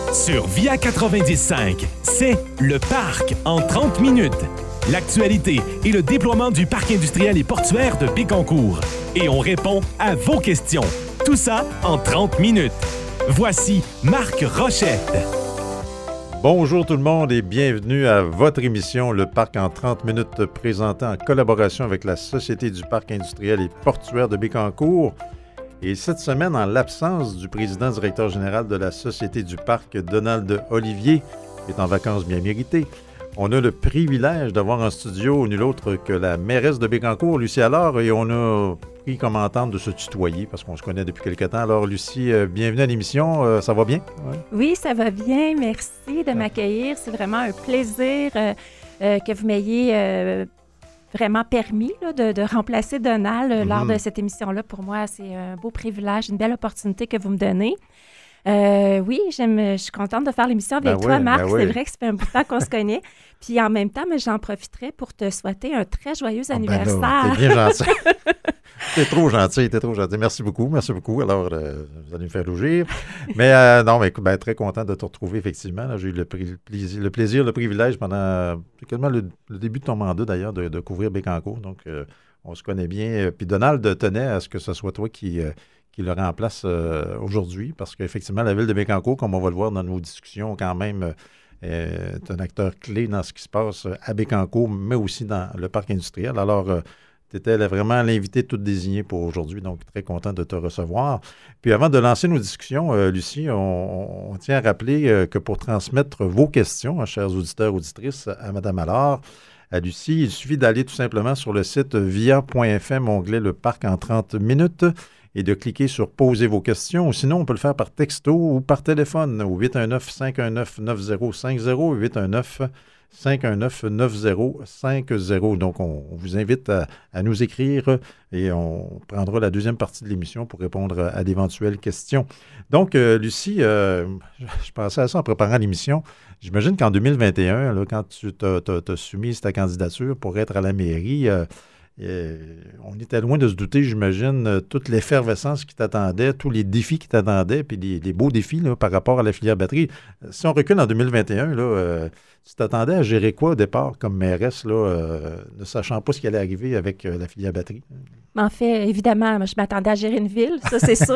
Sur Via 90.5, c'est Le Parc en 30 minutes. L'actualité et le déploiement du parc industriel et portuaire de Bécancour. Et on répond à vos questions. Tout ça en 30 minutes. Voici Marc Rochette. Bonjour tout le monde et bienvenue à votre émission Le Parc en 30 minutes, présentée en collaboration avec la Société du parc industriel et portuaire de Bécancour. Et cette semaine, en l'absence du président-directeur général de la Société du parc, Donald Olivier, qui est en vacances bien méritées, on a le privilège d'avoir en studio nul autre que la mairesse de Bécancour, Lucie Allard, et on a pris comme entente de se tutoyer parce qu'on se connaît depuis quelque temps. Alors, Lucie, bienvenue à l'émission. Ça va bien? Ouais. Oui, ça va bien. Merci de m'accueillir. C'est vraiment un plaisir que vous m'ayez vraiment permis là, de remplacer Donald lors de cette émission-là. Pour moi, c'est un beau privilège, une belle opportunité que vous me donnez. Oui, je suis contente de faire l'émission avec toi, Marc. C'est vrai que ça fait un bout de temps qu'on se connaît. Puis en même temps, j'en profiterai pour te souhaiter un très joyeux anniversaire. T'es bien gentil. T'es trop gentil. Merci beaucoup. Alors, vous allez me faire rougir. Mais très content de te retrouver, effectivement. Là, j'ai eu le plaisir, le privilège pendant quasiment le début de ton mandat, d'ailleurs, de couvrir Bécancour. Donc, on se connaît bien. Puis Donald tenait à ce que ce soit toi qui le remplace aujourd'hui, parce qu'effectivement, la ville de Bécancour, comme on va le voir dans nos discussions, quand même, est un acteur clé dans ce qui se passe à Bécancour, mais aussi dans le parc industriel. Alors, tu étais vraiment l'invité toute désignée pour aujourd'hui, donc très content de te recevoir. Puis avant de lancer nos discussions, Lucie, on tient à rappeler que pour transmettre vos questions, chers auditeurs, auditrices, à Mme Allard, à Lucie, il suffit d'aller tout simplement sur le site via.fm, onglet « Le parc en 30 minutes », et de cliquer sur « Poser vos questions ». Ou sinon, on peut le faire par texto ou par téléphone au 819-519-9050, 819-519-9050. Donc, on vous invite à nous écrire et on prendra la deuxième partie de l'émission pour répondre à d'éventuelles questions. Donc, Lucie, je pensais à ça en préparant l'émission. J'imagine qu'en 2021, là, quand tu t'as soumis ta candidature pour être à la mairie, on était loin de se douter, j'imagine, toute l'effervescence qui t'attendait, tous les défis qui t'attendaient, puis les beaux défis là, par rapport à la filière batterie. Si on recule en 2021, là, tu t'attendais à gérer quoi au départ comme mairesse, là, ne sachant pas ce qui allait arriver avec la filière batterie? En fait, évidemment, je m'attendais à gérer une ville, ça c'est sûr.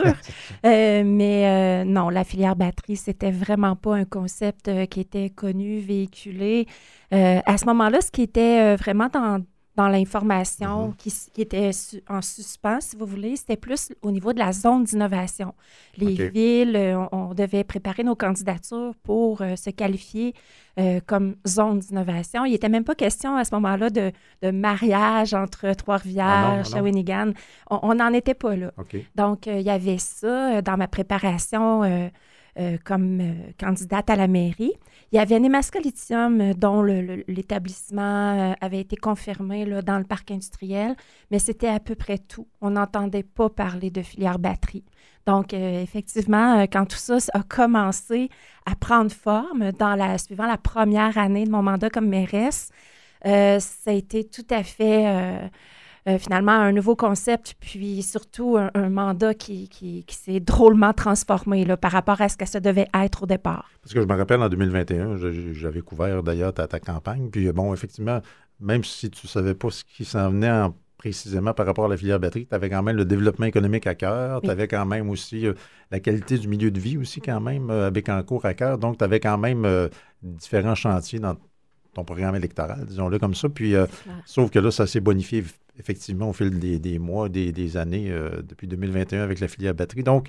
Mais non, la filière batterie, c'était vraiment pas un concept qui était connu, véhiculé. À ce moment-là, ce qui était vraiment dans l'information qui était en suspens, si vous voulez, c'était plus au niveau de la zone d'innovation. Les villes, on devait préparer nos candidatures pour se qualifier comme zone d'innovation. Il n'était même pas question à ce moment-là de mariage entre Trois-Rivières, Shawinigan. On n'en était pas là. Donc, il y avait ça dans ma préparation comme candidate à la mairie. Il y avait Nemaska Lithium, dont l'établissement avait été confirmé là, dans le parc industriel, mais c'était à peu près tout. On n'entendait pas parler de filière batterie. Donc, effectivement, quand tout ça a commencé à prendre forme suivant la première année de mon mandat comme mairesse, ça a été tout à fait... finalement, un nouveau concept, puis surtout un mandat qui s'est drôlement transformé là, par rapport à ce que ça devait être au départ. Parce que je me rappelle, en 2021, j'avais couvert d'ailleurs ta campagne, puis bon, effectivement, même si tu ne savais pas ce qui s'en venait précisément par rapport à la filière batterie, tu avais quand même le développement économique à cœur, tu avais quand même aussi la qualité du milieu de vie aussi quand même à Bécancour à cœur, donc tu avais quand même différents chantiers dans ton programme électoral, disons-le comme ça, puis sauf que là, ça s'est bonifié effectivement au fil des mois, des années, depuis 2021 avec la filière batterie. Donc,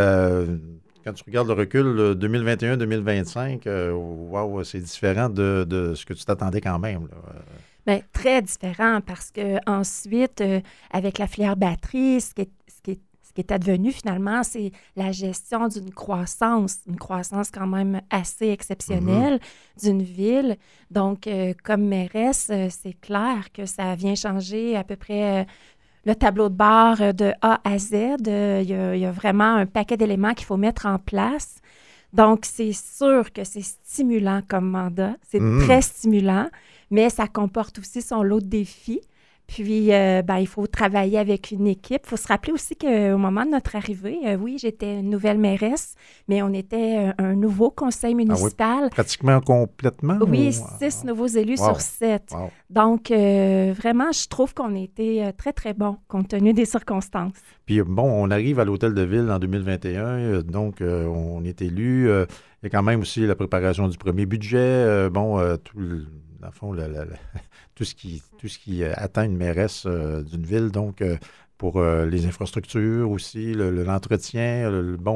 quand tu regardes le recul 2021-2025, wow, c'est différent de ce que tu t'attendais quand même. Là. Bien, très différent parce qu'ensuite, avec la filière batterie, ce qui est advenu finalement, c'est la gestion d'une croissance quand même assez exceptionnelle d'une ville. Donc, comme mairesse, c'est clair que ça vient changer à peu près le tableau de bord de A à Z. Il y a vraiment un paquet d'éléments qu'il faut mettre en place. Donc, c'est sûr que c'est stimulant comme mandat. C'est très stimulant, mais ça comporte aussi son lot de défis. Puis, il faut travailler avec une équipe. Il faut se rappeler aussi qu'au moment de notre arrivée, oui, j'étais une nouvelle mairesse, mais on était un nouveau conseil municipal. Oui, pratiquement complètement? Oui, 6 nouveaux élus sur 7. Wow. Donc, vraiment, je trouve qu'on a été très, très bons, compte tenu des circonstances. Puis, bon, on arrive à l'Hôtel de Ville en 2021, donc on est élu. Il y a quand même aussi la préparation du premier budget. Dans le fond, tout ce qui atteint une mairesse d'une ville, donc pour les infrastructures aussi, l'entretien,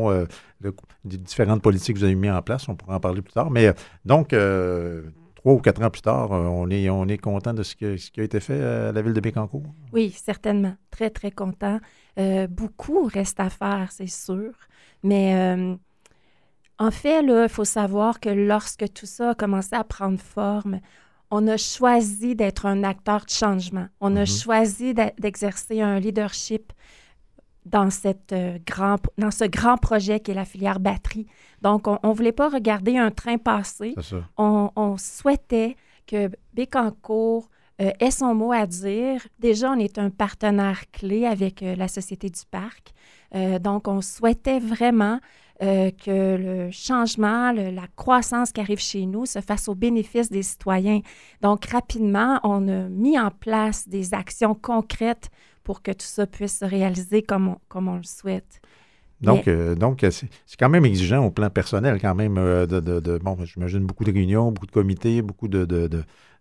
les différentes politiques que vous avez mises en place, on pourra en parler plus tard. Mais donc, 3 ou 4 ans plus tard, on est content de ce qui a été fait à la ville de Bécancour? Oui, certainement. Très, très content. Beaucoup reste à faire, c'est sûr. Mais en fait, il faut savoir que lorsque tout ça a commencé à prendre forme, on a choisi d'être un acteur de changement. On a choisi d'exercer un leadership dans ce grand projet qui est la filière batterie. Donc, on ne voulait pas regarder un train passer. C'est ça. On souhaitait que Bécancour ait son mot à dire. Déjà, on est un partenaire clé avec la Société du Parc. Donc, on souhaitait vraiment que le changement, la croissance qui arrive chez nous se fasse au bénéfice des citoyens. Donc, rapidement, on a mis en place des actions concrètes pour que tout ça puisse se réaliser comme on le souhaite. Donc, c'est quand même exigeant au plan personnel, quand même, j'imagine beaucoup de réunions, beaucoup de comités, beaucoup de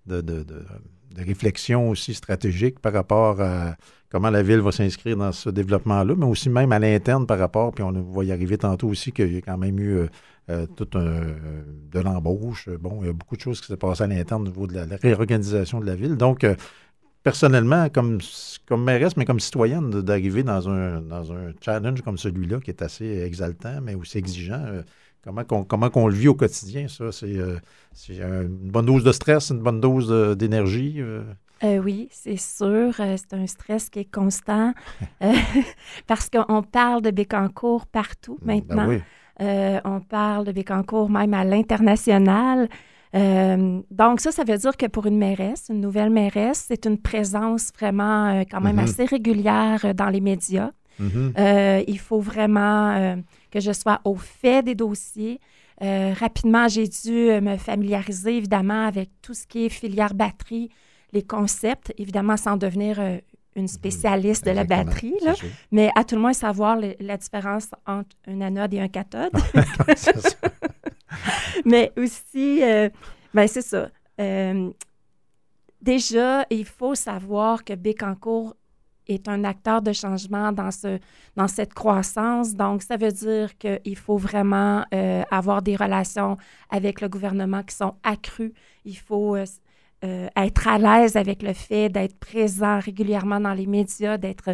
réflexions aussi stratégiques par rapport à comment la ville va s'inscrire dans ce développement-là, mais aussi même à l'interne par rapport, puis on va y arriver tantôt aussi, qu'il y a quand même eu de l'embauche. Bon, il y a beaucoup de choses qui s'est passées à l'interne au niveau de la réorganisation de la ville. Donc, personnellement, comme mairesse, mais comme citoyenne, d'arriver dans un challenge comme celui-là, qui est assez exaltant, mais aussi exigeant, comment qu'on le vit au quotidien, ça? C'est une bonne dose de stress, une bonne dose d'énergie? Oui, c'est sûr. C'est un stress qui est constant parce qu'on parle de Bécancour partout maintenant. Ben oui. On parle de Bécancour même à l'international. Donc ça veut dire que pour une mairesse, une nouvelle mairesse, c'est une présence vraiment quand même assez régulière dans les médias. Il faut vraiment que je sois au fait des dossiers. Rapidement, j'ai dû me familiariser évidemment avec tout ce qui est filière batterie, les concepts, évidemment sans devenir une spécialiste de la batterie, là, mais à tout le moins savoir la différence entre un anode et un cathode. C'est ça. Mais aussi, c'est ça. Déjà, il faut savoir que Bécancour est un acteur de changement dans cette croissance. Donc, ça veut dire qu'il faut vraiment avoir des relations avec le gouvernement qui sont accrues. Il faut être à l'aise avec le fait d'être présent régulièrement dans les médias, d'être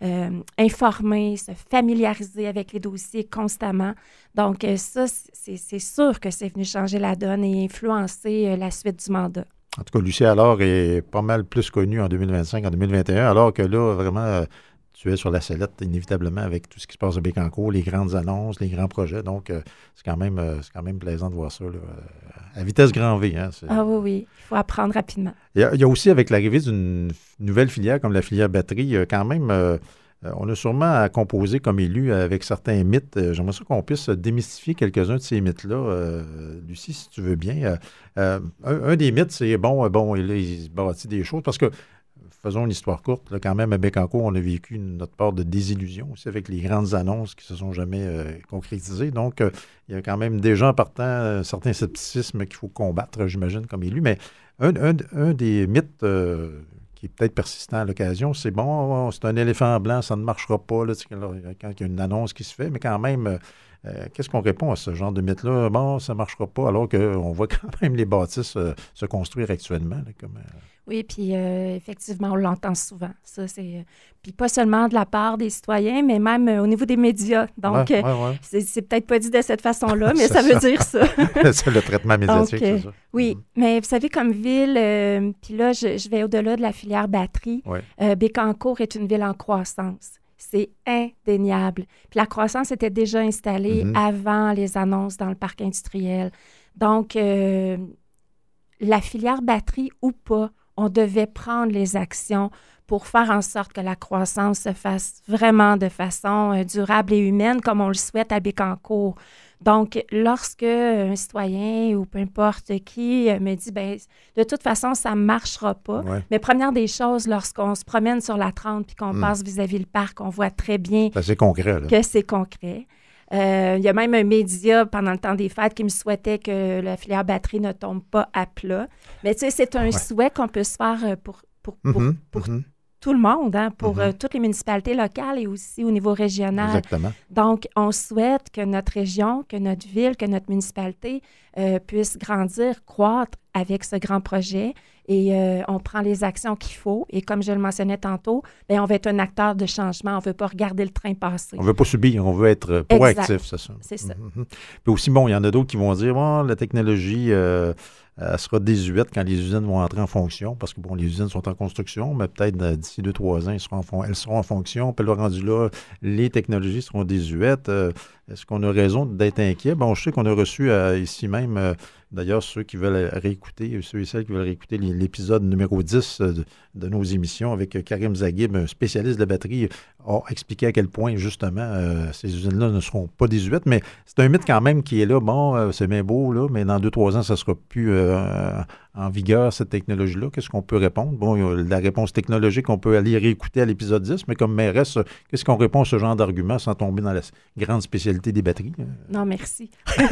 informé, se familiariser avec les dossiers constamment. Donc, ça, c'est sûr que c'est venu changer la donne et influencer la suite du mandat. En tout cas, Lucie Allard est pas mal plus connue en 2025, en 2021, alors que là, vraiment, tu es sur la sellette, inévitablement, avec tout ce qui se passe à Bécancour, les grandes annonces, les grands projets. Donc, c'est quand même plaisant de voir ça, là, à vitesse grand V. Hein, Ah oui, il faut apprendre rapidement. Il y a aussi, avec l'arrivée d'une nouvelle filière comme la filière batterie, quand même, on a sûrement à composer comme élu avec certains mythes. J'aimerais ça qu'on puisse démystifier quelques-uns de ces mythes-là. Lucie, si tu veux bien. Un des mythes, c'est bon, et là, il se bâtit des choses parce que, faisons une histoire courte, là, quand même, à Bécancour, on a vécu notre part de désillusion aussi avec les grandes annonces qui ne se sont jamais concrétisées. Donc, il y a quand même déjà en partant un certain scepticisme qu'il faut combattre, j'imagine, comme élu. Mais un des mythes qui est peut-être persistant à l'occasion, c'est bon, c'est un éléphant blanc, ça ne marchera pas là, quand il y a une annonce qui se fait, mais quand même, qu'est-ce qu'on répond à ce genre de mythe-là? Bon, ça ne marchera pas, alors qu'on voit quand même les bâtisses se construire actuellement. Là, Oui, puis effectivement, on l'entend souvent. Ça, c'est puis pas seulement de la part des citoyens, mais même au niveau des médias. Donc, c'est peut-être pas dit de cette façon-là, mais ça veut dire ça. C'est le traitement médiatique, c'est ça? Oui, mais vous savez, comme ville, puis là, je vais au-delà de la filière batterie. Bécancour est une ville en croissance. C'est indéniable. Puis la croissance était déjà installée avant les annonces dans le parc industriel. Donc, la filière batterie ou pas, on devait prendre les actions pour faire en sorte que la croissance se fasse vraiment de façon durable et humaine, comme on le souhaite à Bécancour. Donc, lorsque un citoyen ou peu importe qui me dit, bien, de toute façon, ça ne marchera pas. Ouais. Mais première des choses, lorsqu'on se promène sur la 30 puis qu'on passe vis-à-vis le parc, on voit très bien C'est concret, là. que c'est concret. Il y a même un média pendant le temps des fêtes qui me souhaitait que la filière batterie ne tombe pas à plat. Mais tu sais, c'est un souhait qu'on peut se faire pour tout le monde, hein, pour toutes les municipalités locales et aussi au niveau régional. Exactement. Donc, on souhaite que notre région, que notre ville, que notre municipalité puisse grandir, croître avec ce grand projet. Et on prend les actions qu'il faut. Et comme je le mentionnais tantôt, bien, on veut être un acteur de changement. On ne veut pas regarder le train passer. On ne veut pas subir, on veut être proactif, c'est ça. C'est ça. Puis aussi, bon, il y en a d'autres qui vont dire, bon, la technologie, elle sera désuète quand les usines vont entrer en fonction, parce que, bon, les usines sont en construction, mais peut-être d'ici 2-3 ans, elles seront en fonction. Puis le rendu là, les technologies seront désuètes. Est-ce qu'on a raison d'être inquiet? Bon, je sais qu'on a reçu ici même, d'ailleurs, ceux qui veulent réécouter, ceux et celles qui veulent réécouter l'épisode numéro 10 de nos émissions avec Karim Zaghib, un spécialiste de la batterie, a expliqué à quel point, justement, ces usines-là ne seront pas désuètes. Mais c'est un mythe quand même qui est là. Bon, c'est bien beau, là, mais dans 2-3 ans, ça ne sera plus en vigueur, cette technologie-là. Qu'est-ce qu'on peut répondre? Bon, il y a la réponse technologique, on peut aller réécouter à l'épisode 10, mais comme mairesse, qu'est-ce qu'on répond à ce genre d'argument sans tomber dans la grande spécialité des batteries? Non, merci.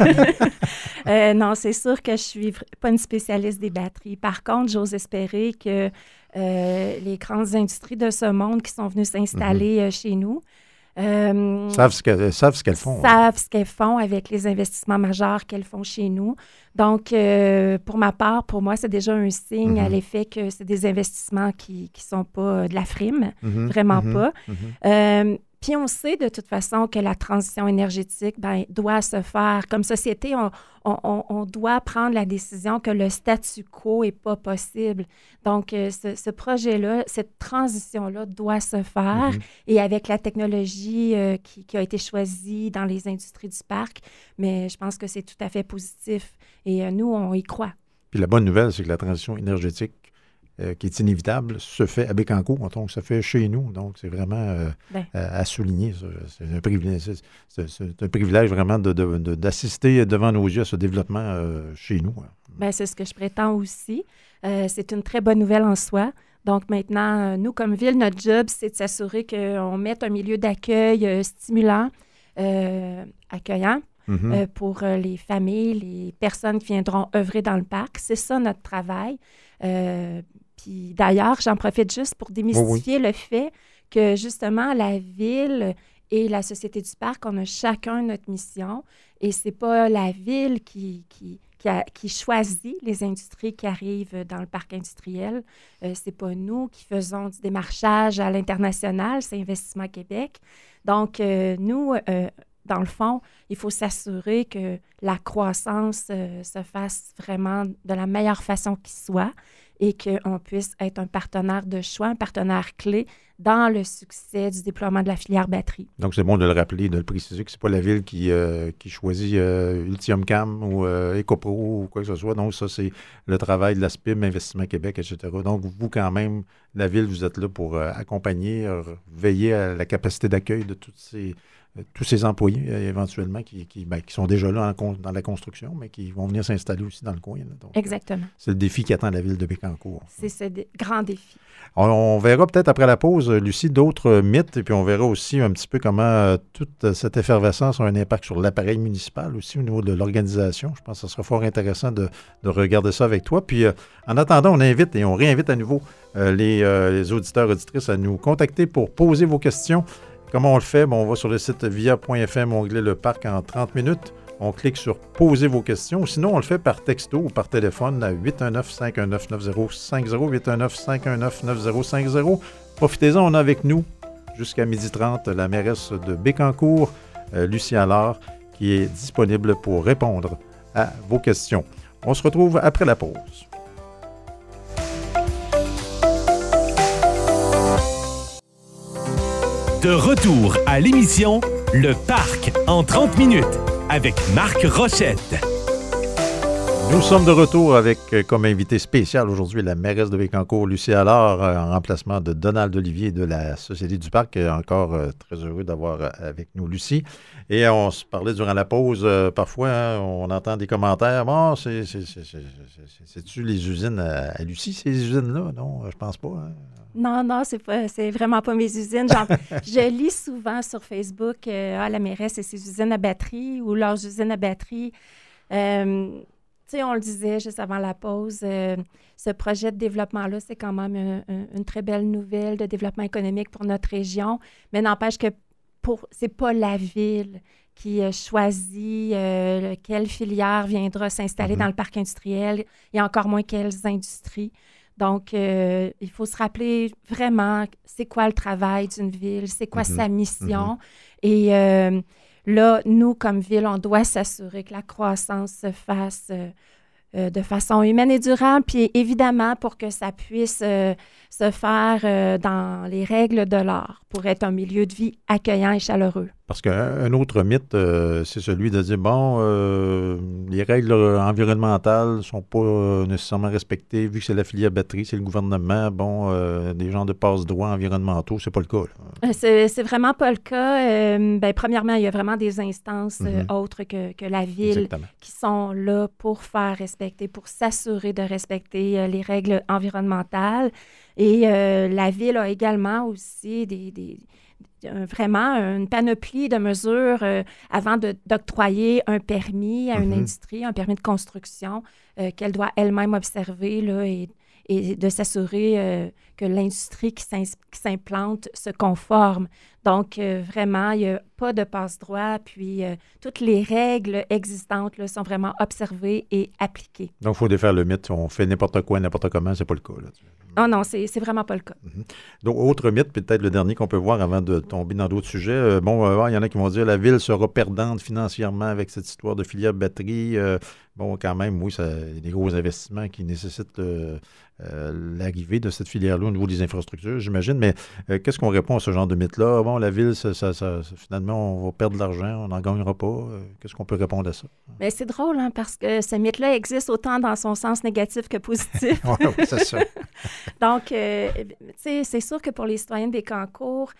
Non, c'est sûr que je ne suis pas une spécialiste des batteries. Par contre, j'ose espérer que les grandes industries de ce monde qui sont venues s'installer chez nous savent ce qu'elles font. Savent ce qu'elles font avec les investissements majeurs qu'elles font chez nous. Donc, pour ma part, pour moi, c'est déjà un signe à l'effet que c'est des investissements qui ne sont pas de la frime, vraiment pas. Puis on sait de toute façon que la transition énergétique doit se faire. Comme société, on doit prendre la décision que le statu quo n'est pas possible. Donc, ce projet-là, cette transition-là doit se faire. Et avec la technologie qui a été choisie dans les industries du parc, mais je pense que c'est tout à fait positif. Et nous, on y croit. Puis la bonne nouvelle, c'est que la transition énergétique qui est inévitable, se fait à Bécancour, donc ça fait chez nous. Donc, c'est vraiment à souligner. C'est un privilège, c'est un privilège vraiment d'assister devant nos yeux à ce développement chez nous. Bien, c'est ce que je prétends aussi. C'est une très bonne nouvelle en soi. Donc, maintenant, nous, comme ville, notre job, c'est de s'assurer qu'on mette un milieu d'accueil stimulant, accueillant, pour les familles, les personnes qui viendront œuvrer dans le parc. C'est ça, notre travail. Puis d'ailleurs, j'en profite juste pour démystifier le fait que justement, la ville et la Société du parc, on a chacun notre mission et c'est pas la ville qui choisit les industries qui arrivent dans le parc industriel. C'est pas nous qui faisons du démarchage à l'international, c'est Investissement Québec. Donc, nous, dans le fond, il faut s'assurer que la croissance se fasse vraiment de la meilleure façon qui soit et qu'on puisse être un partenaire de choix, un partenaire clé dans le succès du déploiement de la filière batterie. Donc, c'est bon de le rappeler, de le préciser que ce n'est pas la ville qui choisit Ultium Cam ou EcoPro ou quoi que ce soit. Donc, ça, c'est le travail de la SPIM, Investissement Québec, etc. Donc, vous, quand même, la ville, vous êtes là pour accompagner, veiller à la capacité d'accueil de tous ces employés, éventuellement, qui sont déjà là dans la construction, mais qui vont venir s'installer aussi dans le coin. Là. Donc, exactement. C'est le défi qui attend la ville de Bécancour. C'est ce grand défi. On verra peut-être après la pause, Lucie, d'autres mythes, et puis on verra aussi un petit peu comment toute cette effervescence a un impact sur l'appareil municipal aussi au niveau de l'organisation. Je pense que ce sera fort intéressant de regarder ça avec toi. Puis en attendant, on invite et on réinvite à nouveau les auditeurs et auditrices à nous contacter pour poser vos questions. Comment on le fait? Bon, on va sur le site via.fm, onglet Le Parc en 30 minutes. On clique sur « Poser vos questions ». Sinon, on le fait par texto ou par téléphone à 819-519-9050, 819-519-9050. Profitez-en, on a avec nous jusqu'à 12h30 la mairesse de Bécancour, Lucie Allard, qui est disponible pour répondre à vos questions. On se retrouve après la pause. De retour à l'émission Le Parc en 30 minutes avec Marc Rochette. Nous sommes de retour avec comme invité spécial aujourd'hui la mairesse de Bécancour, Lucie Allard, en remplacement de Donald Olivier de la Société du Parc. Encore très heureux d'avoir avec nous Lucie. Et on se parlait durant la pause, parfois, hein, on entend des commentaires. Bon, c'est-tu les usines à Lucie, ces usines-là? Non, je pense pas. Hein? Non, c'est vraiment pas mes usines. Je lis souvent sur Facebook la mairesse et ses usines à batterie ou leurs usines à batterie. Tu sais, on le disait juste avant la pause, ce projet de développement-là, c'est quand même une très belle nouvelle de développement économique pour notre région, mais n'empêche que c'est pas la ville qui choisit quelle filière viendra s'installer dans le parc industriel et encore moins quelles industries. Donc, il faut se rappeler vraiment c'est quoi le travail d'une ville, c'est quoi sa mission. Et là, nous, comme ville, on doit s'assurer que la croissance se fasse de façon humaine et durable, puis évidemment pour que ça puisse se faire dans les règles de l'art, pour être un milieu de vie accueillant et chaleureux. Parce qu'un autre mythe, c'est celui de dire, bon, les règles environnementales ne sont pas nécessairement respectées, vu que c'est la filière batterie, c'est le gouvernement, bon, des gens de passe-droit environnementaux, c'est pas le cas. C'est vraiment pas le cas. Premièrement, il y a vraiment des instances autres que la ville Exactement. Qui sont là pour faire respecter, pour s'assurer de respecter les règles environnementales. Et la ville a également aussi vraiment une panoplie de mesures avant d'octroyer un permis à une industrie, un permis de construction qu'elle doit elle-même observer là, et de s'assurer que l'industrie qui s'implante se conforme. Donc, vraiment, il n'y a pas de passe-droit, puis toutes les règles existantes là, sont vraiment observées et appliquées. Donc, il faut défaire le mythe, on fait n'importe quoi, n'importe comment, c'est pas le cas. Là. Oh non, c'est vraiment pas le cas. Donc, autre mythe, peut-être le dernier qu'on peut voir avant de tomber dans d'autres sujets. Il y en a qui vont dire la ville sera perdante financièrement avec cette histoire de filière batterie. Quand même, oui, il y a des gros investissements qui nécessitent l'arrivée de cette filière-là au niveau des infrastructures, j'imagine. Mais qu'est-ce qu'on répond à ce genre de mythe-là? Bon, la ville, finalement, on va perdre de l'argent, on n'en gagnera pas. Qu'est-ce qu'on peut répondre à ça? Bien, c'est drôle, hein, parce que ce mythe-là existe autant dans son sens négatif que positif. Oui, c'est ça. Donc, tu sais, c'est sûr que pour les citoyens de Bécancour,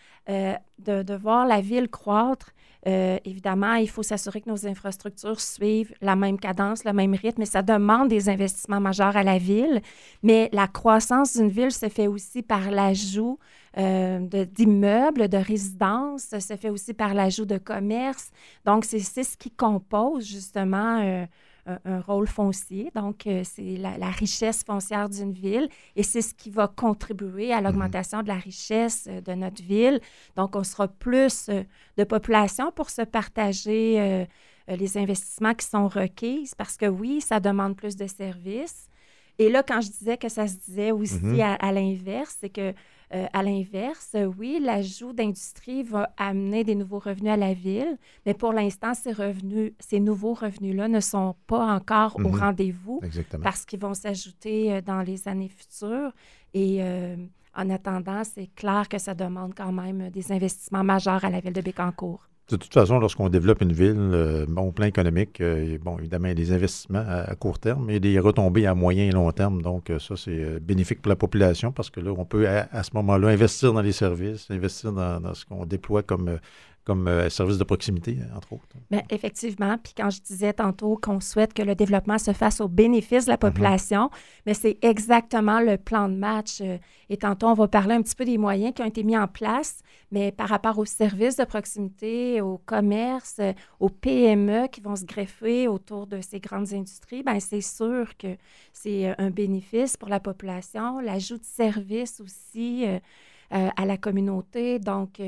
de voir la ville croître, évidemment, il faut s'assurer que nos infrastructures suivent la même cadence, le même rythme, et ça demande des investissements majeurs à la ville. Mais la croissance d'une ville se fait aussi par l'ajout d'immeubles, de résidences, ça se fait aussi par l'ajout de commerces. Donc, c'est ce qui compose justement un rôle foncier. Donc, c'est la richesse foncière d'une ville et c'est ce qui va contribuer à l'augmentation de la richesse de notre ville. Donc, on sera plus de population pour se partager les investissements qui sont requis parce que oui, ça demande plus de services. Et là, quand je disais que ça se disait aussi à l'inverse, c'est que à l'inverse, oui, l'ajout d'industrie va amener des nouveaux revenus à la ville, mais pour l'instant, ces nouveaux revenus-là ne sont pas encore au rendez-vous. Exactement. Parce qu'ils vont s'ajouter dans les années futures. Et en attendant, c'est clair que ça demande quand même des investissements majeurs à la ville de Bécancour. De toute façon, lorsqu'on développe une ville, au plan économique, évidemment, il y a des investissements à court terme et des retombées à moyen et long terme. Donc, ça, c'est bénéfique pour la population parce que là, on peut, à ce moment-là, investir dans les services, investir dans ce qu'on déploie comme service de proximité, entre autres. Bien, effectivement. Puis quand je disais tantôt qu'on souhaite que le développement se fasse au bénéfice de la population, mais c'est exactement le plan de match. Et tantôt, on va parler un petit peu des moyens qui ont été mis en place, mais par rapport aux services de proximité, au commerce, aux PME qui vont se greffer autour de ces grandes industries, bien, c'est sûr que c'est un bénéfice pour la population. L'ajout de services aussi à la communauté. Donc,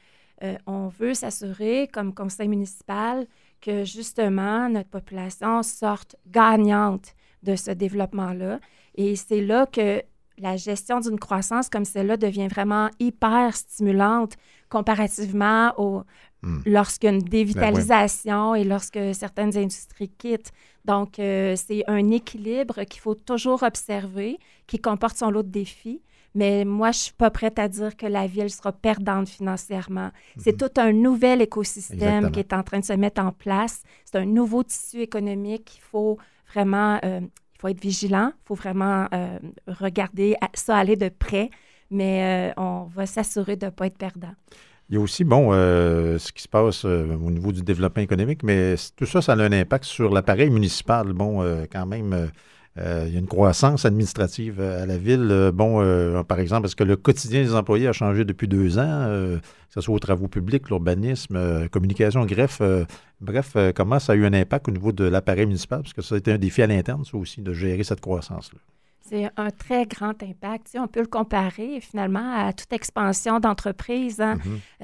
on veut s'assurer, comme conseil municipal, que justement, notre population sorte gagnante de ce développement-là. Et c'est là que la gestion d'une croissance comme celle-là devient vraiment hyper stimulante comparativement lorsqu'il y a une dévitalisation et lorsque certaines industries quittent. Donc, c'est un équilibre qu'il faut toujours observer, qui comporte son lot de défis. Mais moi, je ne suis pas prête à dire que la ville sera perdante financièrement. C'est tout un nouvel écosystème qui est en train de se mettre en place. C'est un nouveau tissu économique qu'il faut vraiment, il faut être vigilant, il faut vraiment regarder ça aller de près, mais on va s'assurer de ne pas être perdant. Il y a aussi, ce qui se passe au niveau du développement économique, mais tout ça, ça a un impact sur l'appareil municipal. Quand même, il y a une croissance administrative à la ville. Par exemple, est-ce que le quotidien des employés a changé depuis 2 ans, que ce soit aux travaux publics, l'urbanisme, communication, comment ça a eu un impact au niveau de l'appareil municipal? Parce que ça a été un défi à l'interne, ça aussi, de gérer cette croissance-là. C'est un très grand impact. On peut le comparer finalement à toute expansion d'entreprise. Hein?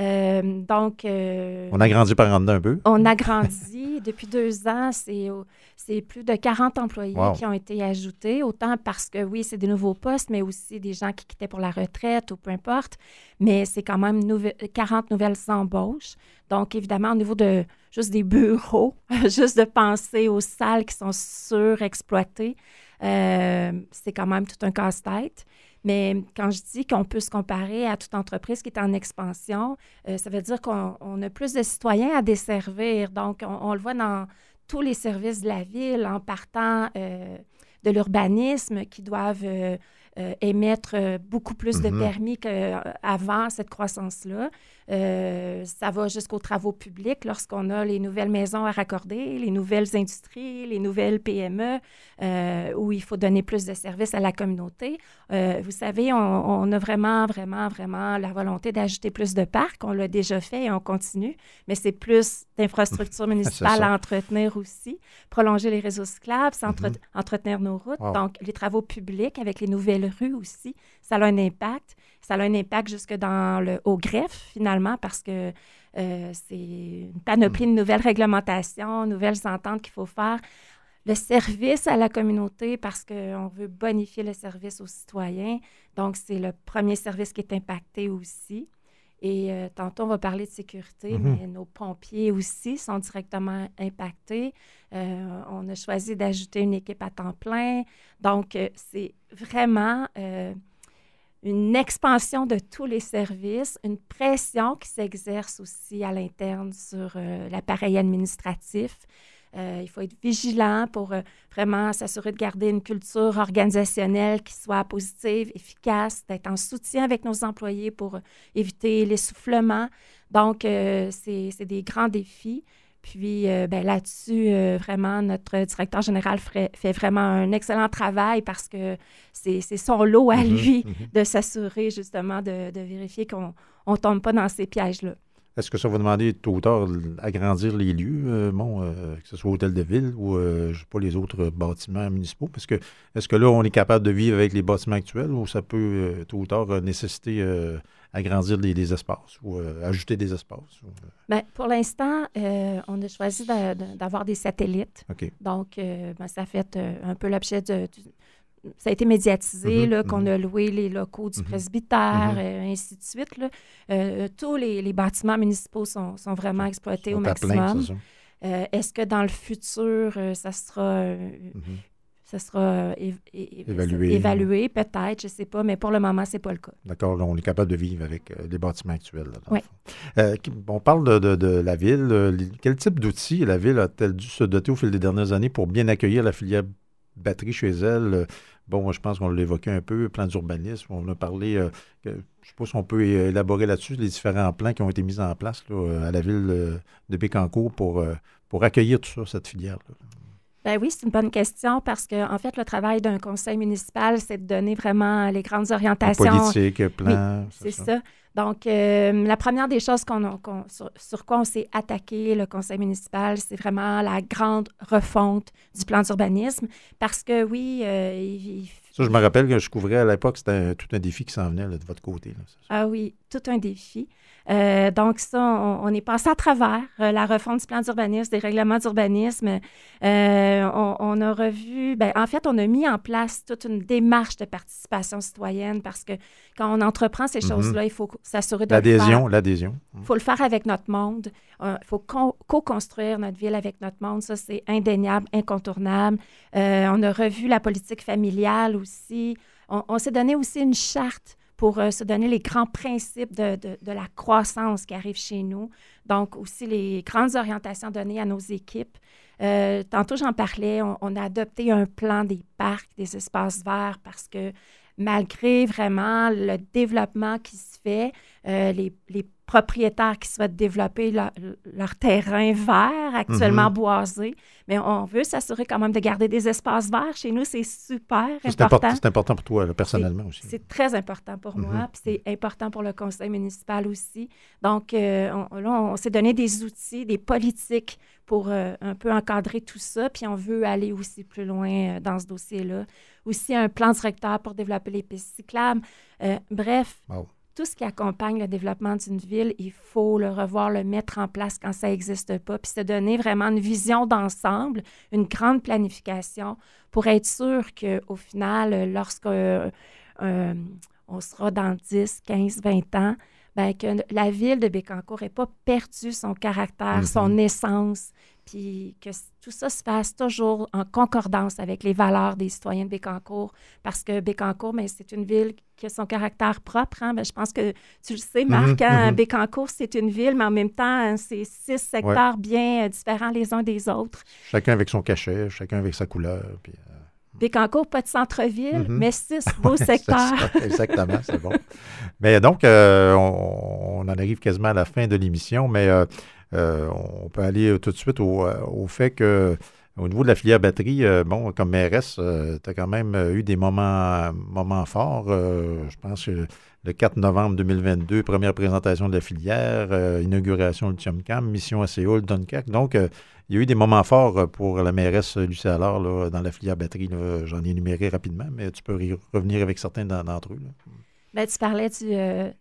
On a grandi par en dedans un peu. On a grandi. Depuis 2 ans, c'est plus de 40 employés qui ont été ajoutés, autant parce que, oui, c'est des nouveaux postes, mais aussi des gens qui quittaient pour la retraite ou peu importe. Mais c'est quand même 40 nouvelles embauches. Donc, évidemment, au niveau de juste des bureaux, juste de penser aux salles qui sont surexploitées, c'est quand même tout un casse-tête. Mais quand je dis qu'on peut se comparer à toute entreprise qui est en expansion, ça veut dire qu'on a plus de citoyens à desservir. Donc, on le voit dans tous les services de la ville, en partant de l'urbanisme, qui doivent émettre beaucoup plus de permis qu'avant cette croissance-là. Ça va jusqu'aux travaux publics lorsqu'on a les nouvelles maisons à raccorder, les nouvelles industries, les nouvelles PME, où il faut donner plus de services à la communauté. Vous savez, on a vraiment la volonté d'ajouter plus de parcs. On l'a déjà fait et on continue, mais c'est plus d'infrastructures municipales à entretenir aussi, prolonger les réseaux cyclables, entretenir nos routes. Wow. Donc, les travaux publics avec les nouvelles rues aussi, ça a un impact. Ça a un impact jusque au greffe, finalement, parce que c'est une panoplie de nouvelles réglementations, nouvelles ententes qu'il faut faire. Le service à la communauté, parce qu'on veut bonifier le service aux citoyens. Donc, c'est le premier service qui est impacté aussi. Et tantôt, on va parler de sécurité, mais nos pompiers aussi sont directement impactés. On a choisi d'ajouter une équipe à temps plein. Donc, c'est vraiment une expansion de tous les services, une pression qui s'exerce aussi à l'interne sur l'appareil administratif. Il faut être vigilant pour vraiment s'assurer de garder une culture organisationnelle qui soit positive, efficace, d'être en soutien avec nos employés pour éviter l'essoufflement. Donc, c'est des grands défis. Puis là-dessus, vraiment, notre directeur général fait vraiment un excellent travail parce que c'est son lot à lui de s'assurer justement de vérifier qu'on ne tombe pas dans ces pièges-là. Est-ce que ça va demander tôt ou tard agrandir les lieux, que ce soit hôtel de ville ou je ne sais pas, les autres bâtiments municipaux? Parce que est-ce que là, on est capable de vivre avec les bâtiments actuels ou ça peut tôt ou tard nécessiter agrandir des espaces ou ajouter des espaces? Bien, pour l'instant, on a choisi d'avoir des satellites. Okay. Donc, ça fait un peu l'objet ça a été médiatisé, qu'on a loué les locaux du presbytère, ainsi de suite. Là. Tous les bâtiments municipaux sont vraiment exploités au maximum. Est-ce que dans le futur, ça sera évalué? Peut-être, je ne sais pas, mais pour le moment, ce n'est pas le cas. D'accord, là, on est capable de vivre avec les bâtiments actuels. Oui. On parle de la ville. Quel type d'outils la ville a-t-elle dû se doter au fil des dernières années pour bien accueillir la filière batterie chez elle? Je pense qu'on l'a évoqué un peu, plan d'urbanisme. On a parlé, je ne sais pas si on peut élaborer là-dessus les différents plans qui ont été mis en place là, à la ville de Bécancour pour accueillir tout ça, cette filière-là. Ben oui, c'est une bonne question parce que en fait, le travail d'un conseil municipal, c'est de donner vraiment les grandes orientations. Politique, plan, oui, c'est ça. Donc, la première des choses sur quoi on s'est attaqué, le conseil municipal, c'est vraiment la grande refonte du plan d'urbanisme parce que, oui, ça, je me rappelle que je couvrais à l'époque, c'était tout un défi qui s'en venait là, de votre côté. Là, ah oui, tout un défi. Donc ça, on est passé à travers la refonte du plan d'urbanisme, des règlements d'urbanisme. On a revu, en fait, on a mis en place toute une démarche de participation citoyenne parce que quand on entreprend ces choses-là, il faut s'assurer de l'adhésion. Il faut le faire avec notre monde. Il faut co-construire notre ville avec notre monde. Ça, c'est indéniable, incontournable. On a revu la politique familiale aussi. On s'est donné aussi une charte pour se donner les grands principes de la croissance qui arrive chez nous. Donc, aussi les grandes orientations données à nos équipes. Tantôt, j'en parlais, on a adopté un plan des parcs, des espaces verts, parce que malgré vraiment le développement qui se fait, les propriétaires qui souhaitent développer leur terrain vert, actuellement boisé, mais on veut s'assurer quand même de garder des espaces verts. Chez nous, c'est super important. C'est important pour toi, là, personnellement aussi. C'est très important pour moi, puis c'est important pour le conseil municipal aussi. Donc, on s'est donné des outils, des politiques pour un peu encadrer tout ça, puis on veut aller aussi plus loin dans ce dossier-là. Aussi, un plan directeur pour développer les pistes cyclables. Bref, tout ce qui accompagne le développement d'une ville, il faut le revoir, le mettre en place quand ça n'existe pas, puis se donner vraiment une vision d'ensemble, une grande planification pour être sûr qu'au final, lorsqu'on sera dans 10, 15, 20 ans, bien, que la ville de Bécancour n'ait pas perdu son caractère, son essence, puis que tout ça se fasse toujours en concordance avec les valeurs des citoyens de Bécancour, parce que Bécancour, bien, c'est une ville qui a son caractère propre. Hein? Bien, je pense que tu le sais, Marc, Bécancour, c'est une ville, mais en même temps, c'est 6 secteurs bien différents les uns des autres. Chacun avec son cachet, chacun avec sa couleur, puis... Bécancour, pas de centre-ville, mais 6 beaux secteurs. Exactement, c'est bon. Mais donc, on en arrive quasiment à la fin de l'émission, mais on peut aller tout de suite au fait que au niveau de la filière batterie, comme mairesse, tu as quand même eu des moments forts. Je pense que le 4 novembre 2022, première présentation de la filière, inauguration de Lithium-Cam, mission à Séoul, Dunkerque. Donc, il y a eu des moments forts pour la mairesse Lucie Allard là, dans la filière batterie. Là. J'en ai énuméré rapidement, mais tu peux revenir avec certains d'entre eux. Là. Bien, tu parlais du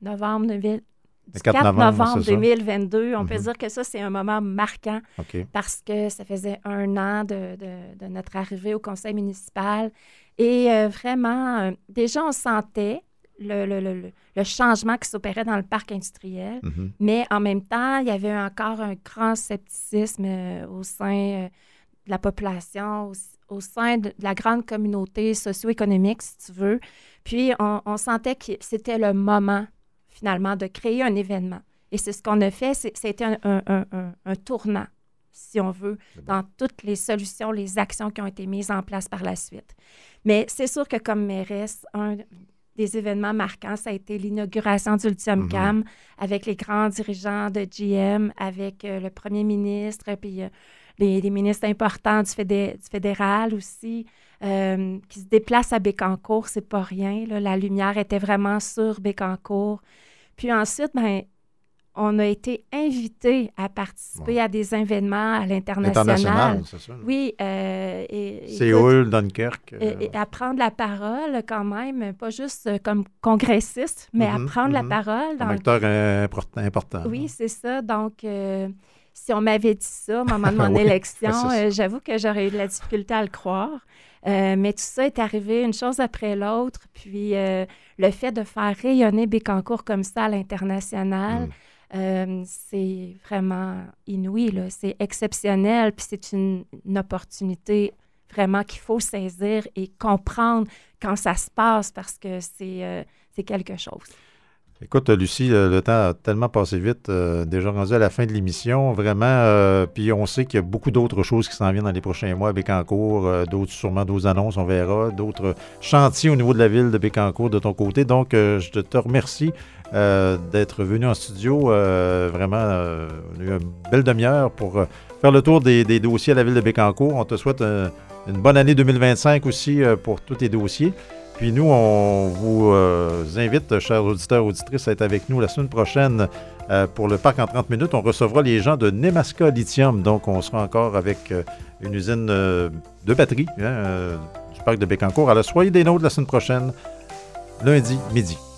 4 novembre 2022. On peut dire que ça, c'est un moment marquant parce que ça faisait 1 an de notre arrivée au conseil municipal. Et vraiment, déjà, on sentait le changement qui s'opérait dans le parc industriel, mais en même temps, il y avait encore un grand scepticisme au sein de la population, au sein de la grande communauté socio-économique, si tu veux. Puis, on sentait que c'était le moment, finalement, de créer un événement. Et c'est ce qu'on a fait, c'était un tournant, si on veut, dans toutes les solutions, les actions qui ont été mises en place par la suite. Mais c'est sûr que comme mairesse, des événements marquants, ça a été l'inauguration du Lithium-Cam avec les grands dirigeants de GM, avec le premier ministre, puis les ministres importants du fédéral aussi, qui se déplacent à Bécancour, c'est pas rien. Là, la lumière était vraiment sur Bécancour. Puis ensuite, bien, on a été invités à participer à des événements à l'international. C'est ça. Là. Oui. Séoul, Dunkerque. Et à prendre la parole quand même, pas juste comme congressiste, mais à prendre la parole. Un acteur important. Oui, c'est ça. Donc, si on m'avait dit ça au moment de mon élection, j'avoue que j'aurais eu de la difficulté à le croire. Mais tout ça est arrivé une chose après l'autre. Puis, le fait de faire rayonner Bécancour comme ça à l'international, c'est vraiment inouï, là. C'est exceptionnel, puis c'est une opportunité vraiment qu'il faut saisir et comprendre quand ça se passe parce que c'est quelque chose. Écoute, Lucie, le temps a tellement passé vite, déjà rendu à la fin de l'émission, vraiment, puis on sait qu'il y a beaucoup d'autres choses qui s'en viennent dans les prochains mois à Bécancour, sûrement d'autres annonces, on verra, d'autres chantiers au niveau de la ville de Bécancour de ton côté. Donc, je te remercie d'être venu en studio. Vraiment, on a eu une belle demi-heure pour faire le tour des dossiers à la ville de Bécancour. On te souhaite une bonne année 2025 aussi pour tous tes dossiers. Puis nous, on vous invite, chers auditeurs et auditrices, à être avec nous la semaine prochaine pour le parc en 30 minutes. On recevra les gens de Nemaska Lithium. Donc, on sera encore avec une usine de batterie du parc de Bécancour. Alors, soyez des nôtres la semaine prochaine, lundi midi.